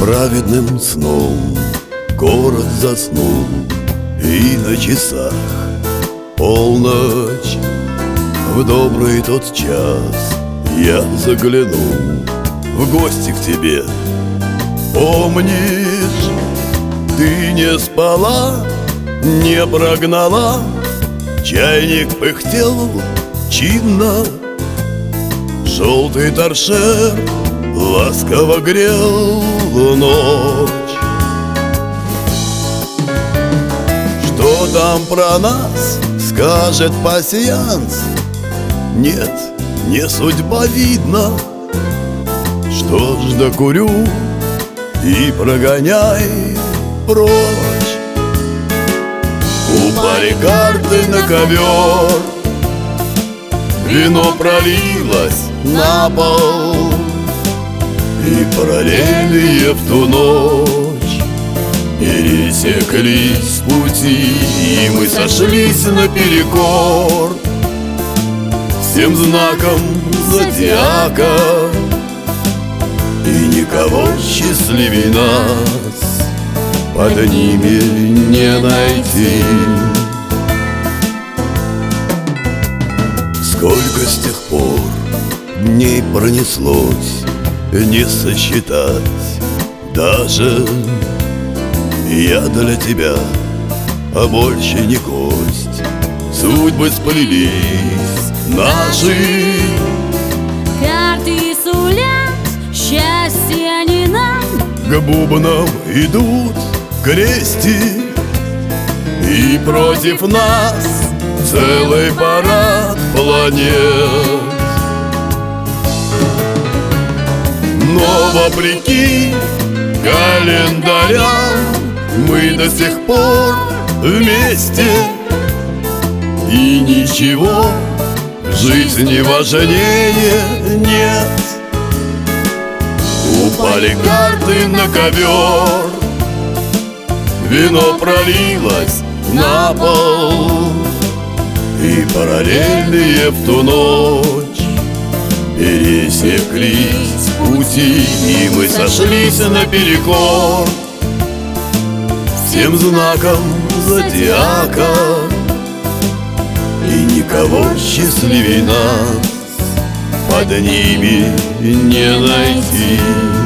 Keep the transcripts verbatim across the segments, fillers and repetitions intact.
Праведным сном город заснул, и на часах полночь. В добрый тот час я заглянул в гости к тебе. Помнишь, ты не спала, не прогнала, чайник пыхтел чинно, желтый торшер ласково грел ночь. Что там про нас скажет пасьянс? Нет, не судьба видно. Что ж, докурю и прогоняй прочь. Упали карты на ковер, вино пролилось на пол, и параллельные в ту ночь пересеклись пути, и мы сошлись наперекор всем знаком зодиака, и никого счастливей нас под ними не найти. Сколько с тех пор дней пронеслось, не сосчитать даже. Я для тебя, а больше не кость. Судьбы сплелись наши, карты сулят счастье не нам. к бубнам идут крести, и против нас целый парад планет. Но вопреки календарям мы до сих пор вместе, и ничего в жизни важнее нет. Упали карты на ковер, вино пролилось на пол, и параллельные в ту ночь пересеклись пути, и мы сошлись наперекор всем знаком зодиака, и никого счастливей нас под ними не найти.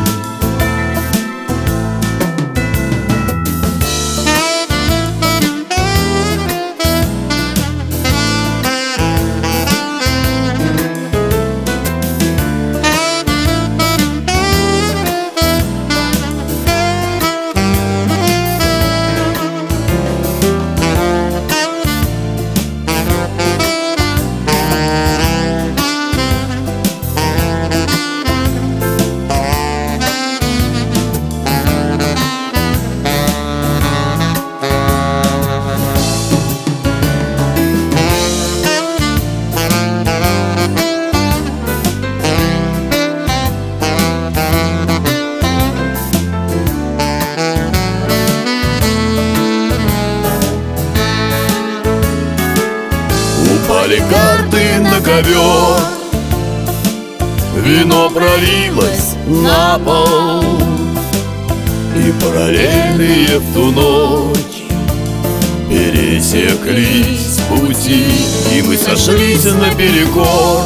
Упали карты на ковер, вино пролилось на пол, и параллельные в ту ночь пересеклись пути, и мы сошлись наперекор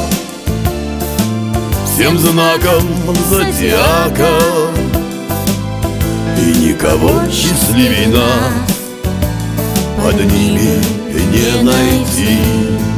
всем знаком зодиака, и никого счастливей нас под ними не найти.